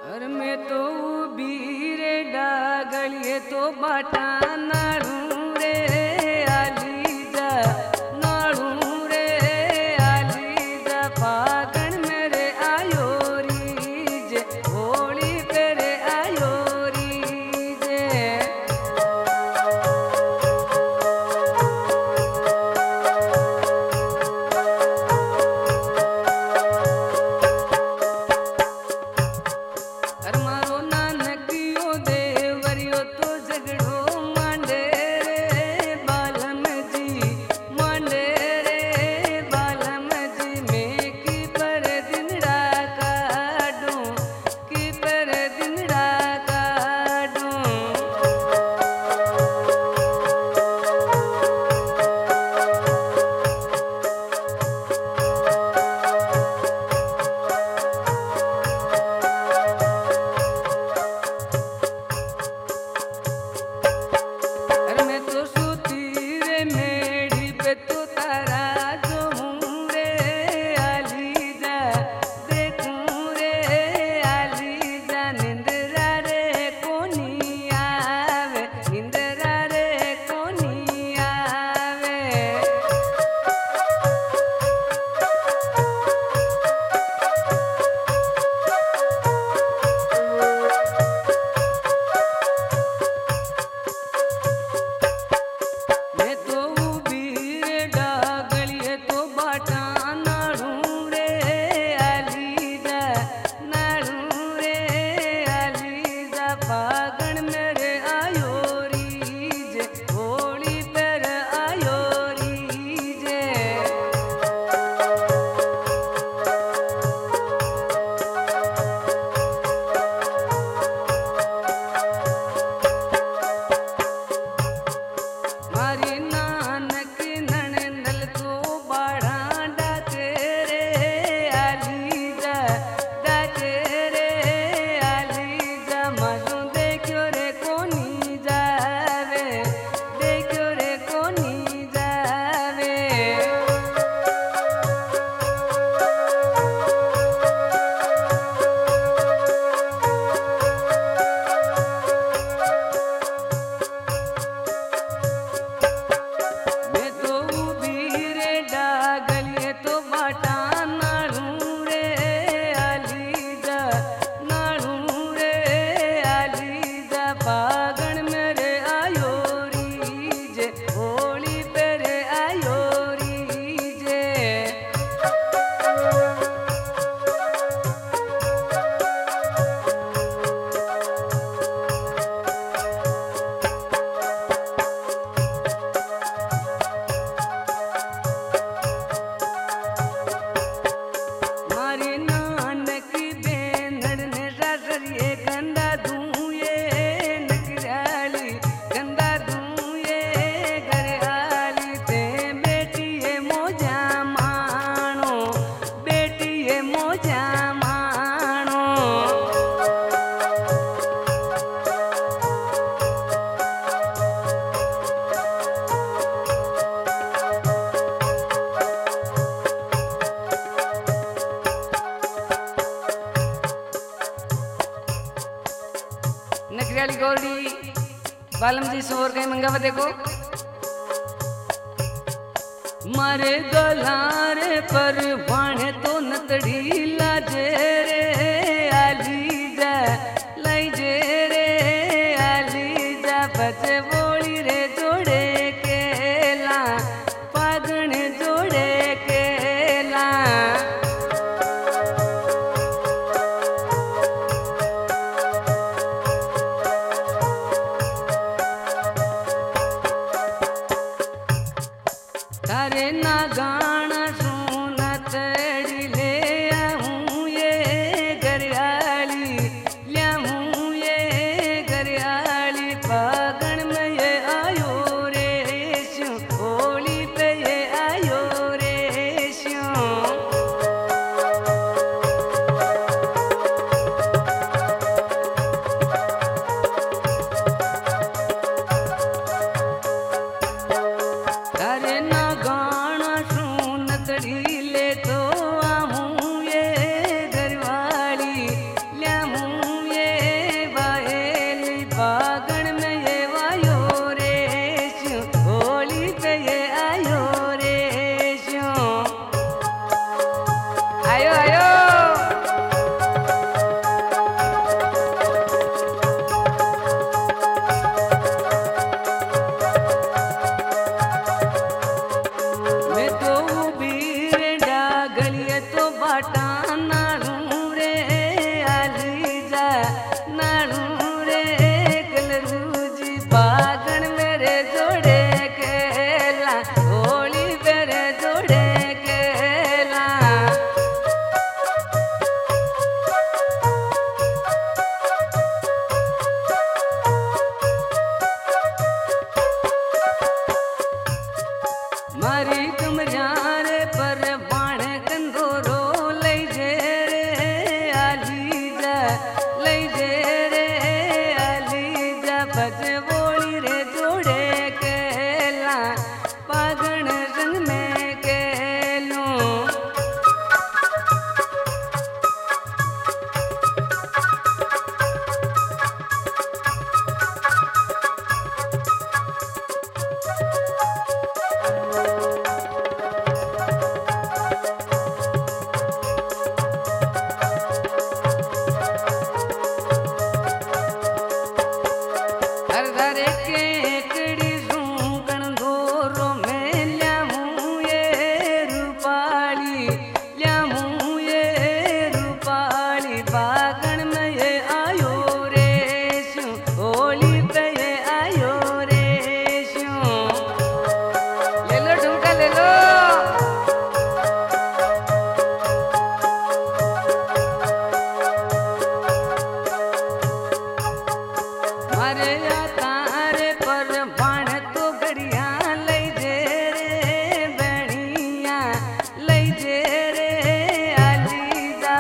और मैं तो बीरे डागलिए तो बाटा नाड़ू रे आली जा नाड़ू रे आली जा फागण मेरे आयो रीजे होली पेरे आयो रीजे फागण मेरे आयो रीजे होली पर आयो रीजे मारी नानक ननंदल तो बाड़ा डाके रे आली जा डाके रे आली जा मजू देखो रे कोनी जावे देखो रे कोनी जावे मैं तो बीरे डागलिए तो बाटा नाड़ू रे आली जा नाड़ू रे आली जा फागण मेरे आयो रीजे होली पेरे आयो रीजे मारी नानक बेनड़ ने रासरिए गंदा दूये नकराली गंदा दूये घरआली ते बेटिए मोजा माणो बेटिए मोजा माणो नकरियाली गौरी बालम जी सोर कहीं मंगावा देखो मारे गलारे पर वाणे तो नतड़ी लाजे रे आली जा लाई जे रे आली जा बचे बोली रे जोड़े केला फागण जोड़े केला तारे ना गाना सुना तड़ी ले आऊं ये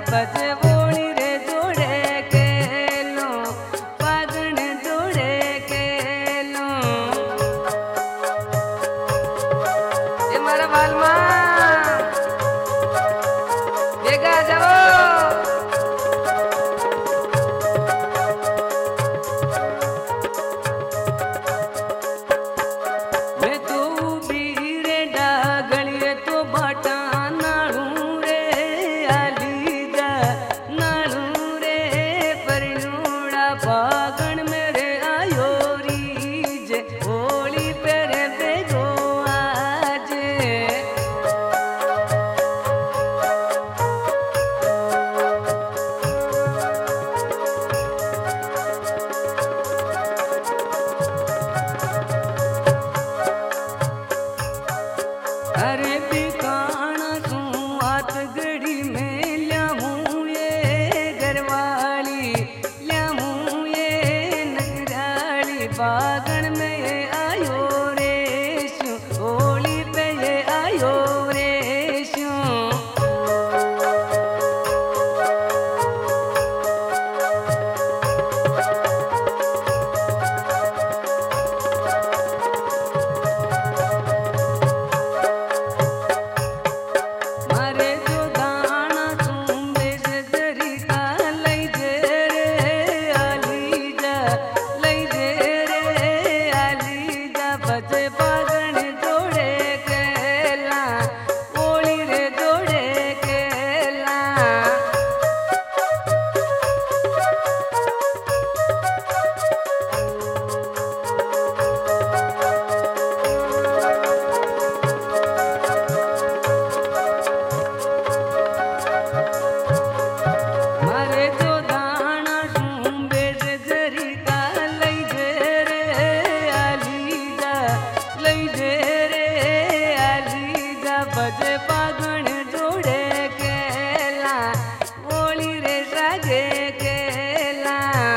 बजे बोली रे जोड़े के लो पागण जोड़े के लो ये मारा बालमा बेगा जाओ अरे बिकाना तू आत गड़ी में ल्याहूं ये घरवाली ल्याहूं ये नगराली बागण में ये आयो रे शू होली पे ये आयो रे शू बजे पागण जोड़े केला बोली रे सागे केला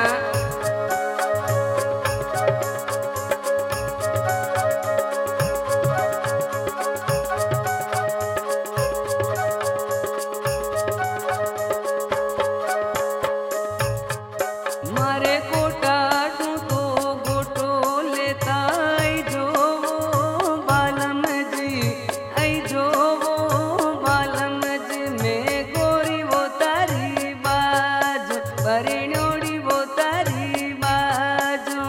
मारे कोटा तो गोटो लेता जो बालम जी जो वो बालम जी में गोरी वो तारी बाज परिणोड़ी वो तारी बाजो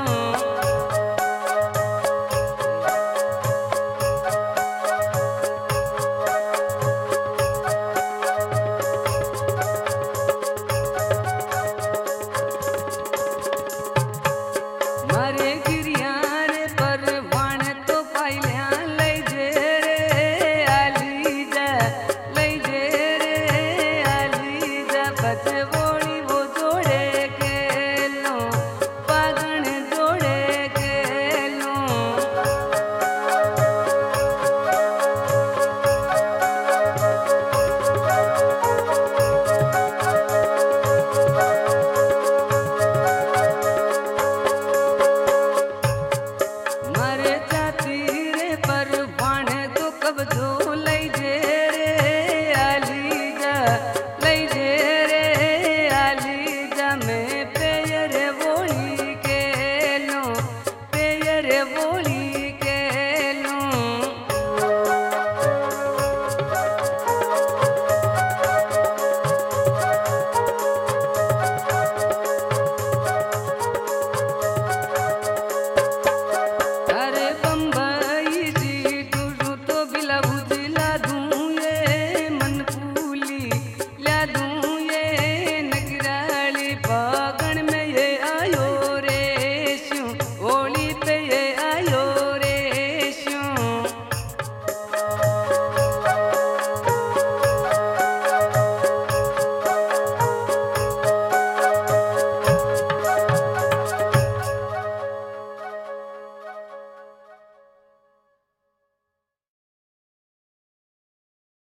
मारे गिरिया रे परवान तो पाइल्या लई जे रे आली जा लई जे रे आली जा बच